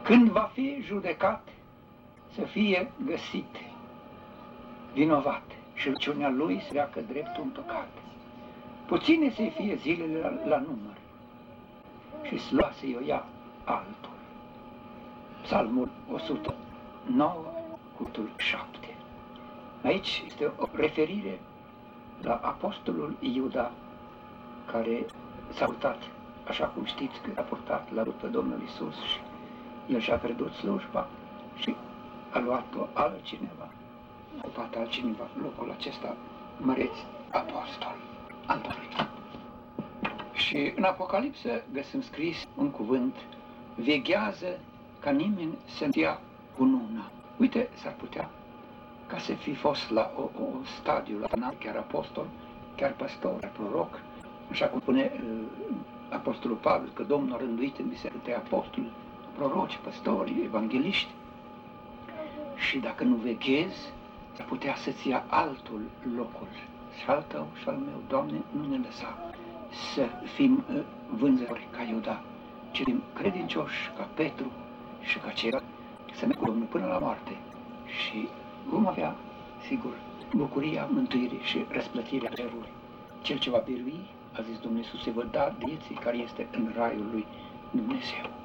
Când va fi judecat, să fie găsit vinovat și rugăciunea lui să treacă dreptul în păcat. Puține să fie zilele la număr și slava să-i o ia altul. Psalmul 109, cultul 7. Aici este o referire la apostolul Iuda, care s-a purtat, așa cum știți, că a purtat la luptă Domnul Iisus și el și-a pierdut slujba și a luat-o altcineva, a ocupat altcineva locul acesta măreț apostol al Domnului. Și în Apocalipsă găsim scris un cuvânt: veghează ca nimeni să nu ia cununa. Uite, s-ar putea ca să fi fost la o stadiu, la chiar apostol, chiar pastor, chiar proroc, așa cum spune apostolul Pavel, că Domnul a rânduit în biserică de apostoli, proroci, păstori, evangeliști. Și dacă nu veghezi, s-ar putea să-ți ia altul locul. Și al tău și al meu, Doamne, nu ne lăsa să fim vânzători ca Iuda, ci fim credincioși ca Petru și ca ceilalți, să mergem cu Domnul până la moarte și vom avea, sigur, bucuria mântuirii și răsplătirea cerului. Cel ce va birui, a zis Domnul Iisus, se va da vieții care este în raiul lui Dumnezeu.